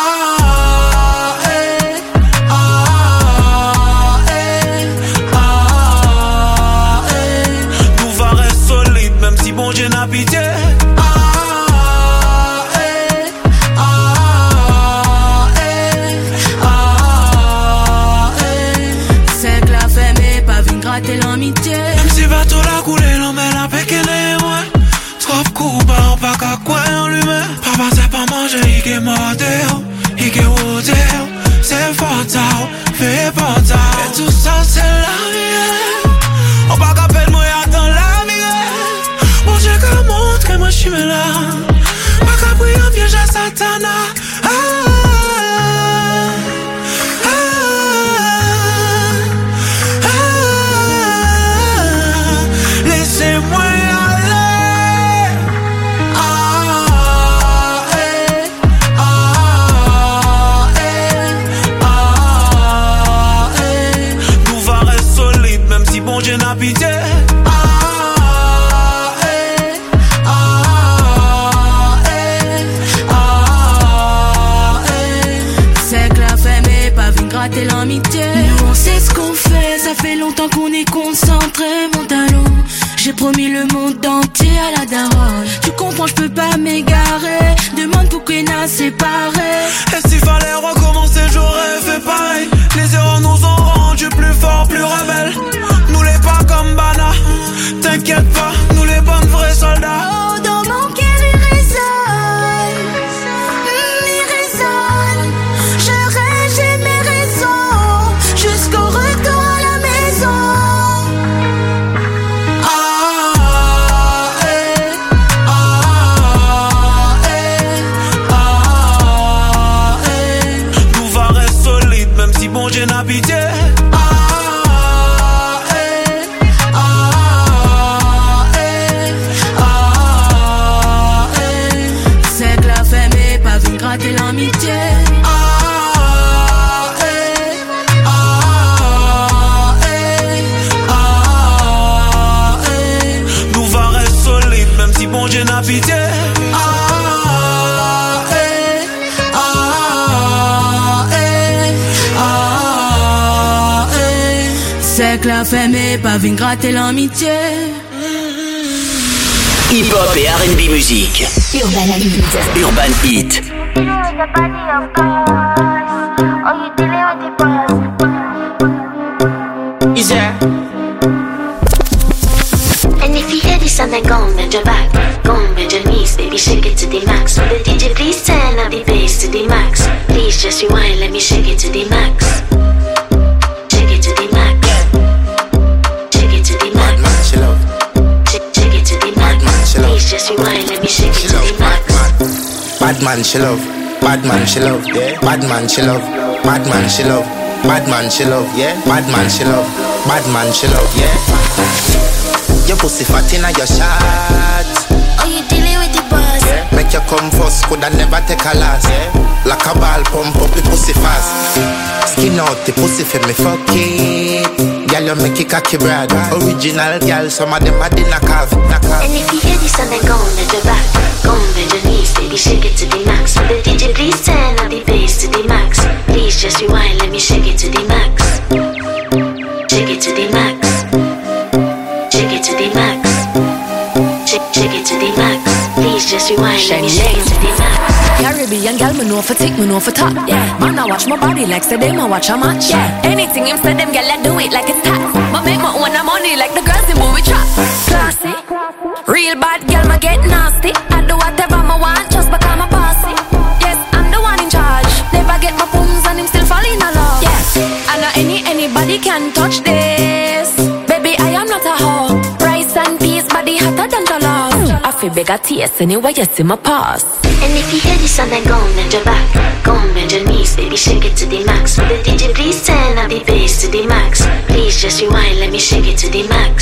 Pouvoir reste solide, même si bon Dieu n'a pitié. Gratter l'amitié. Même si bateau la coulé, l'homme la péquene moi. Trop coupa, on pas qu'à quoi en lui-même. Papa c'est pas manger, il est modèle, il est modèle. C'est fatal, fait fatal. Et tout ça c'est la vie. On pas qu'à peine moi attends la vie. Mon Dieu qu'à montrer moi je suis là. Pas qu'à prier un piège à Satana. Laissez-moi aller. Pouvoir reste solide, même si bon Dieu n'a pitié. C'est que la femme est pas venue gratter l'amitié. Nous on sait ce qu'on fait, ça fait longtemps qu'on est concentré, mon talon. J'ai promis le monde entier à la daronne. Tu comprends, je peux pas m'égarer. Demande pourquoi il n'a séparé. Et s'il fallait recommencer, j'aurais fait pareil. Les erreurs nous ont rendus plus forts, plus rebelles. Nous les pas comme Bana. T'inquiète pas, nous les bonnes vrais soldats. Oh, dans mon cœur il résonne. Il résonne. J'ai mes raisons. Jusqu'au retour à la maison. Bon Dieu n'a pitié. C'est que la femme est pas venue gratter l'amitié. Nous va rester solide, même si bon Dieu n'a pitié. C'est que la femme est pas venue gratter l'amitié. Hip-hop et R&B musique. Urban Hit. Urban Hit. Is there? And if you hear this song, then go and bend your back. Go and bend your knees, baby, shake it to the max. Will the DJ please turn up the bass to the max? Please just rewind, let me shake it to the max. Shake it to the max. Shake it to the max. Shake it to the max. Please just rewind, let me shake it to the max. Bad man, she love. Bad man, she love. Yeah. Bad man, she love. Bad man, she love. Bad man, she love. Yeah. Bad man, she love. Bad man, she love. Yeah. Your pussy fat inna your shot. Oh, you dealing with the boss? Yeah. Make you come first, coulda never take a last. Yeah. Like a ball, pump up the pussy fast. Skin out the pussy for me fuck it. Girl, you make it cocky brad. Original girl, some of them are the knockoff. And if you hear this and then go on bend your back, go on bend your knees, baby, shake it to the max. Will the DJ please turn up the bass to the max? Please just rewind, let me shake it to the max. Shake it to the max. Shake it to the max. Shake it to the max. Please just rewind, let me shake it to the max. Caribbean girl, me know for tick, me know for top. Yeah, man, I watch my body like say them, I watch a match. Yeah, anything him say them, girl, I do it like it's tax. But make my own money like the girls in movie trap. Classy, real bad girl, me get nasty. I do whatever I want just because I'm a bossy. Yes, I'm the one in charge. Never get my pooms and him still fall in love. Yeah, I know anybody can touch this. Baby, I am not a hoe. Rice and peas, body hotter than the love. I feel bigger taste anyway, you see my pass. And if you hear this and then go on bend your back, go on bend your knees, baby, shake it to the max. Will the DJ please turn up the bass to the max? Please just rewind, let me shake it to the max.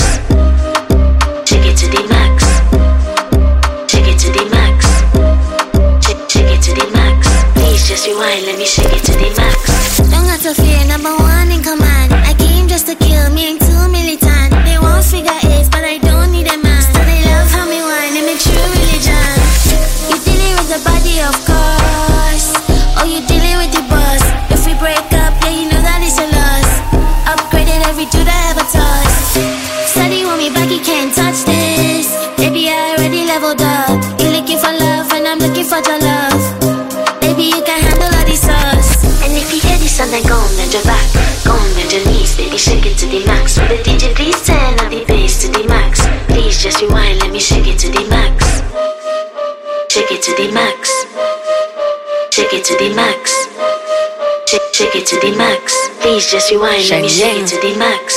Shake it to the max. Shake it to the max. Shake it to the max. Please just rewind, let me shake it to the max. Don't have to fear, number one in command. I came just to kill me, ain't too militant. They won't figure eight, but I don't need a man. So they love how me whine, and make true religion. You dealing with the body, of course. Oh, you dealing with the boss. If we break up, yeah, you know that it's a loss. Upgraded every dude I ever touched. Steady want me back, you can't touch this. Baby, I already leveled up. You looking for love, and I'm looking for your love. Baby, you can handle all these sauce. And if you hear this and then go on bend your back, go on bend your knees, baby, shake it to the max. Will the DJ please turn up the bass to the max? Please just rewind, let me shake it to the max. Shake it to the max. Shake it to the max. Shake it to the max. Please just rewind, let me shake it to the max.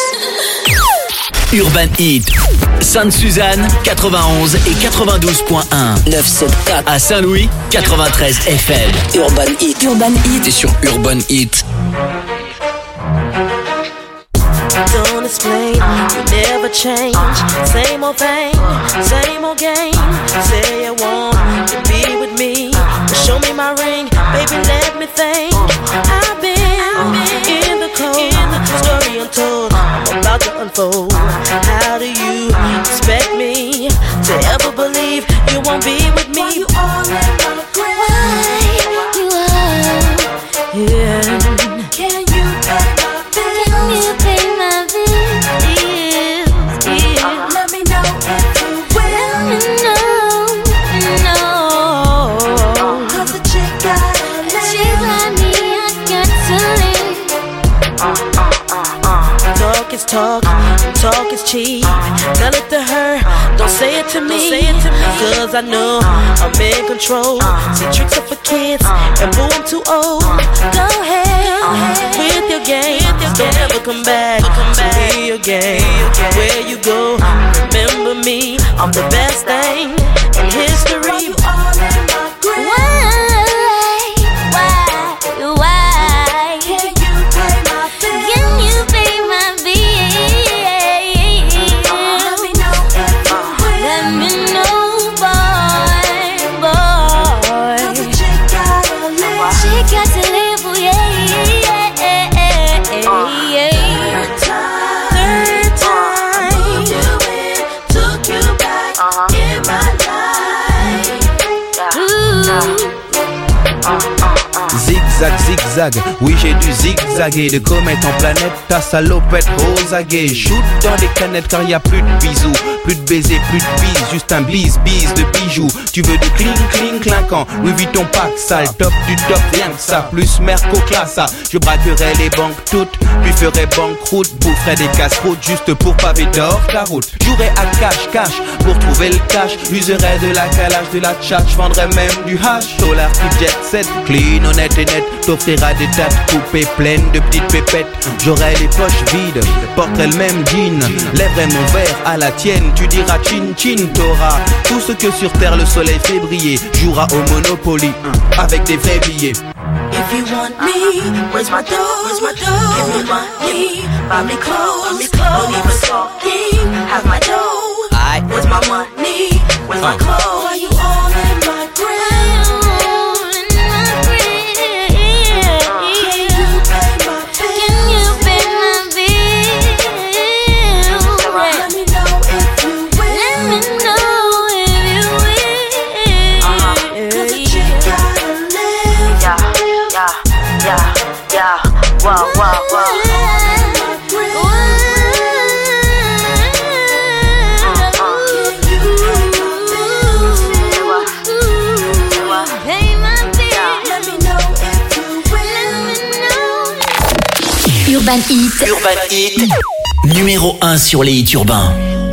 Urban Heat, Sainte-Suzanne 91 et 92.1, 974 à Saint-Louis 93 FM. Urban Heat, Urban Heat, c'est sur Urban Heat. Don't explain, you never change. Same old thing, same old game. Say you want to be with me, show me my ring, baby, let me think. I've been in the cold, story untold, I'm about to unfold. How do you expect me to ever believe you won't be with me? You all in my grave. You are. Yeah. Can you pay my bills? Can you pay my bills? Yeah. Let me know if you will. Let me know. Cause the chick got a name. Chick like me, I got to live. Talk is talk, talk is cheap. Tell it to her, don't say it to me. Cause I know I'm in control. See, tricks are for kids, and boo, I'm too old. Go ahead with your game. Don't ever come back to me again. Where you go, remember me. I'm the best thing in history. You all in my grave. Why? Can you pay my bills? Can you pay my bills? Let me know if you will. Let me know, boy. Cause the chick gotta live. She got to live, oh yeah. Third time, took you back in my life. Zigzag, zigzag, oui j'ai dû zigzaguer. De comète en planète, ta salopette aux aguets. Shoot dans des canettes car y a plus de bisous, plus de baisers, plus de bises, juste un bise de bijoux. Tu veux du cling clinquant, Louis Vuitton pack sale, top du top, rien que ça, plus Merco classe. Je braquerai les banques toutes, puis ferai banqueroute, boufferai des casse-routes juste pour paver d'or ta route. Jouerai à cash pour trouver le cash, userai de la calage, de la tchatch, vendrai même du hash. Dollar qui jet set, clean, honnête et net, t'offrira des tas de coupées pleines de petites pépettes. J'aurai les poches vides, porterai le même jean, lèverai mon verre à la tienne, tu diras chin chin, t'auras tout ce que sur terre le soleil fait briller. Jouera au Monopoly avec des vrais billets. If you want me, where's my dough? Where's my dough? If you want me, buy me clothes. Don't even talking, have my dough. Where's my money? Where's my clothes? Why you all in my grave? Can you pay my bills? Urban Hit. Numéro 1 sur les hits urbains.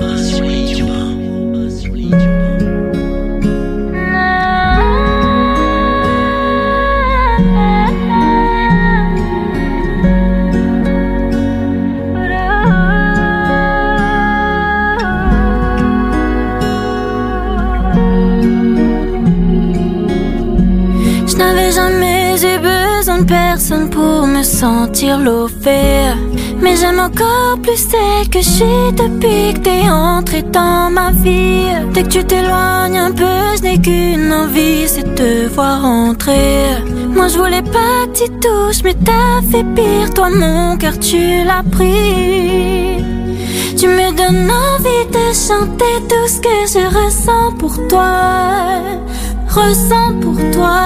Je n'avais jamais eu besoin de personne pour me sentir lové. Mais j'aime encore plus celle que je suis depuis que t'es entré dans ma vie. Dès que tu t'éloignes un peu, je n'ai qu'une envie, c'est de te voir entrer. Moi je voulais pas que tu touches, mais t'as fait pire. Toi mon cœur tu l'as pris. Tu me donnes envie de chanter tout ce que je ressens pour toi. Ressens pour toi.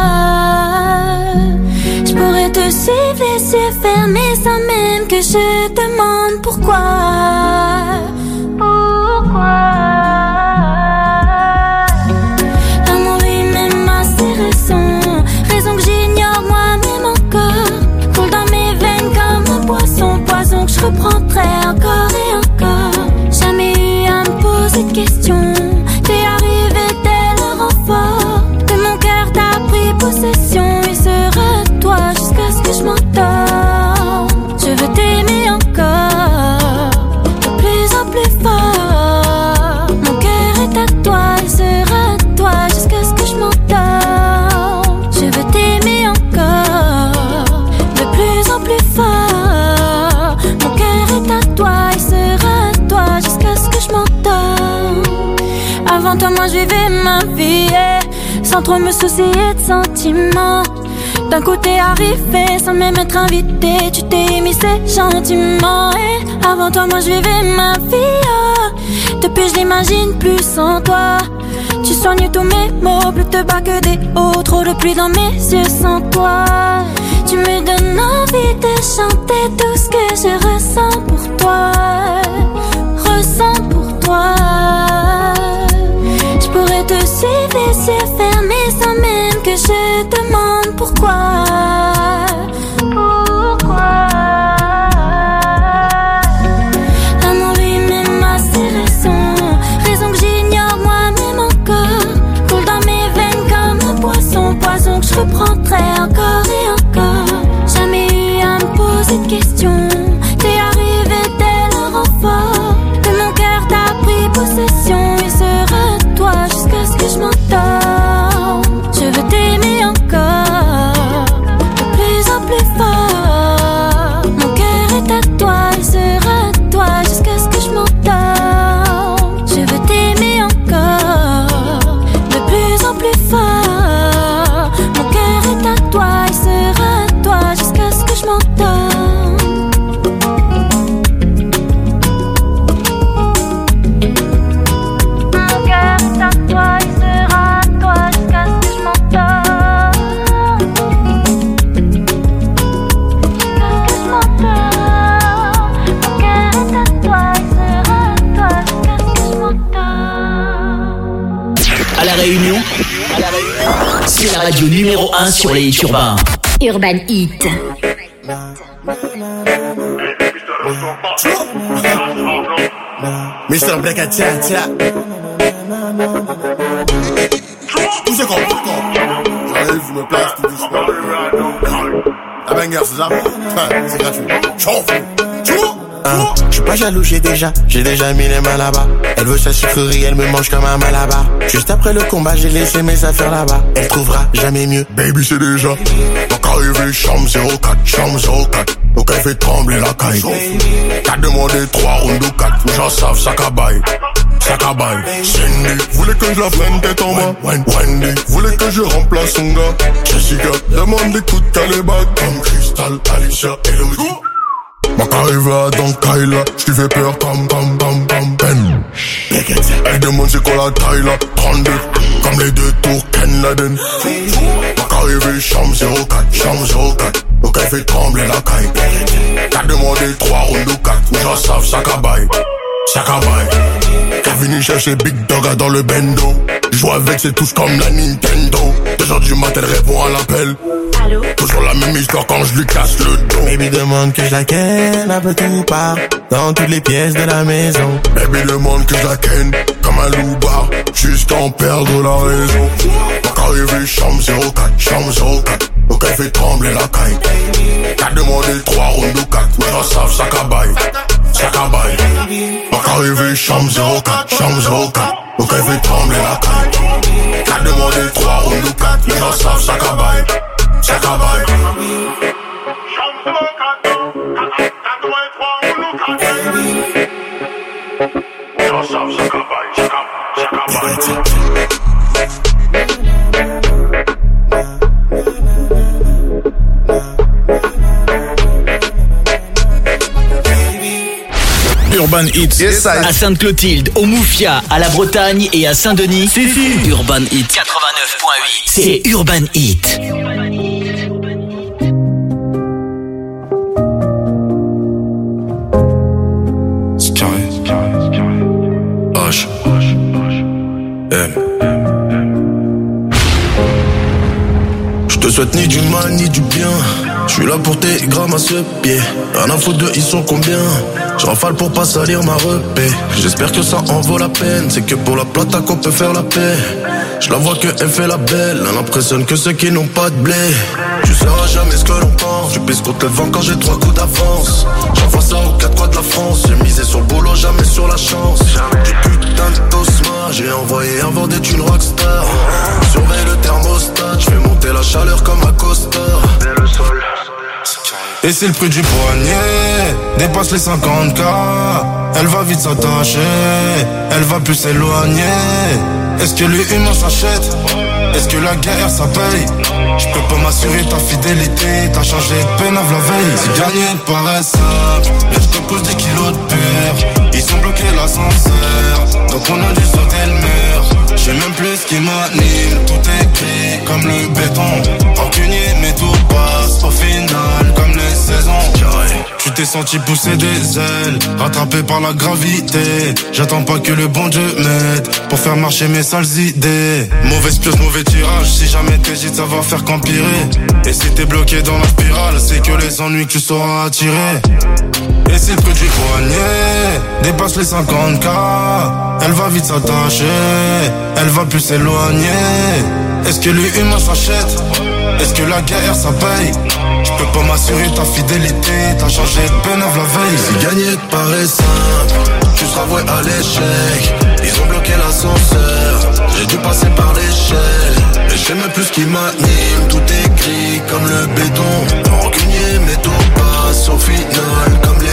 Je pourrais te suivre les yeux fermés sans même que je demande pourquoi. Pourquoi? L'amour lui-même a ses raisons, raisons que j'ignore moi-même encore. Coule dans mes veines comme un poisson, poison que je reprendrai encore et encore. Jamais eu à me poser de questions. T'es arrivé dès le renfort. De mon cœur t'as pris possession. Il sera toi jusqu'à ce que je m'entende. Je veux t'aimer encore, de plus en plus fort. Mon cœur est à toi, il sera à toi jusqu'à ce que je m'entende. Je veux t'aimer encore, de plus en plus fort. Mon cœur est à toi, il sera à toi jusqu'à ce que je m'entende. Avant toi moi je vivais ma vie, sans trop me soucier de sentiments. D'un côté arrivé, sans même être invité, tu t'es mis gentiment. Et avant toi, moi je vivais ma vie. Oh. Depuis je l'imagine plus sans toi. Tu soignes tous mes mots, plus de bas que des hauts. Trop de pluie dans mes yeux sans toi. Tu me donnes envie de chanter tout ce que je ressens pour toi. Ressens pour toi. Je pourrais te suivre les yeux fermés sans même que je demande pourquoi. Pourquoi? L'amour lui-même a ses raisons, raisons que j'ignore moi-même encore. Coule dans mes veines comme un poisson, poison que je reprendrai encore et encore. Jamais eu à me poser de questions. T'es arrivé dès le renfort. De mon cœur t'as pris possession. Il sera à toi jusqu'à ce que je m'entende. Je veux t'aimer encore, de plus en plus fort. Mon cœur est à toi, il sera à toi jusqu'à ce que je m'entende. Je veux t'aimer encore, de plus en plus fort. Mon cœur est à toi, il sera à toi jusqu'à ce que je m'entende. Mon cœur est à toi, il sera à toi jusqu'à ce que je m'entende. Jusqu'à ce que je m'entende. Mon cœur est à toi, il sera à toi jusqu'à ce que je m'entende. À La Réunion, c'est la radio numéro 1 sur les hits urbains. Urban Hit. Mr. Break a tia tia. Où c'est qu'on j'arrive, je me place tout doucement. La banger, c'est ça? C'est gratuit. Je suis pas jaloux, j'ai déjà mis les mains là-bas. Elle veut sa sucrerie, elle me mange comme un malabar. Juste après le combat, j'ai laissé mes affaires là-bas. Elle trouvera jamais mieux. Baby, c'est déjà. Donc arrivé, chambre 04, chambre 04. Donc elle fait trembler la caille. T'as demandé 3 rounds ou 4. J'en savent, ça cabaye. Cindy voulait que je la freine tête en bas. Wendy voulait que je remplace son gars. Jessica demande des coups de calibre comme Crystal, Alicia et Elodie. Ma carrière à Don Kyla, j't'ai fait peur comme Ben. Elle demande c'est quoi la taille là, 32, comme les 2 tours Ken Laden. Ma carrière chambre 04, chambre 04. Donc elle fait trembler la caille. T'as demandé 3 rounds ou 4. J'en savent, ça cabaye. T'es venu chercher Big Dog dans le bendo. Joue avec, c'est tous comme la Nintendo. 2h du matin, elle répond à l'appel. Allô? Toujours la même histoire quand je lui casse le dos. Baby demande que je la ken un peu tout part, dans toutes les pièces de la maison. Baby demande que je la ken comme un loupard, jusqu'à en perdre la raison. Donc arrivé chambre 04, chambre 04, donc elle fait trembler la caille. T'as demandé 3 rounds de 4, mais on savent ça cabaye, ça cabaye. Donc arrivé chambre 04, chambre 04, donc elle fait trembler la caille. T'as demandé 3 rounds de 4, mais on savent ça cabaye, ça cabaye. Urban Hits, yes, à Sainte-Clotilde, au Moufia, à la Bretagne et à Saint-Denis. Urban Hits 89.8. C'est Urban Hits. H M. Je te souhaite ni du mal ni du bien. Je suis là pour tes grammes à ce pied. Rien à foutre de ils sont combien. Je rafale pour pas salir ma repée. J'espère que ça en vaut la peine. C'est que pour la plata qu'on peut faire la paix. Je la vois que elle fait la belle. Elle impressionne que ceux qui n'ont pas de blé. Tu sauras jamais ce que l'on pense. Je pisse contre le vent quand j'ai 3 coups d'avance. J'envoie ça aux 4 coins de la France. J'ai misé sur le boulot, jamais sur la chance. Du putain de tosma. J'ai envoyé un vent d'être une rockstar. Surveille le thermostat. Je fais monter la chaleur comme à Costa. Et c'est le prix du poignet, dépasse les 50K. Elle va vite s'attacher, elle va plus s'éloigner. Est-ce que les humains s'achètent? Est-ce que la guerre ça paye? Je peux pas m'assurer ta fidélité, t'as changé de peine la veille. Si gagner te paraît simple, je te pose 10 kilos de peur. Ils ont bloqué l'ascenseur, donc on a dû sauter le mur. Je sais même plus ce qui m'anime, tout est gris comme le béton. Rancunier mais tout passe au final comme les saisons. Tu t'es senti pousser des ailes, rattrapé par la gravité. J'attends pas que le bon Dieu m'aide pour faire marcher mes sales idées. Mauvaise pioche, mauvais tirage, si jamais t'hésites ça va faire qu'empirer. Et si t'es bloqué dans la spirale, c'est que les ennuis que tu sauras attirer. Et si le prix du poignet dépasse les 50K, elle va vite s'attacher, elle va plus s'éloigner. Est-ce que les humains s'achètent? Est-ce que la guerre ça paye? Je peux pas m'assurer ta fidélité, t'as changé de peine la veille. Si gagner te paraît simple, tu seras voué à l'échec. Ils ont bloqué l'ascenseur, j'ai dû passer par l'échelle. Et je sais même plus ce qui m'anime, tout est gris comme le béton. Rancunier mais tout passe au final comme les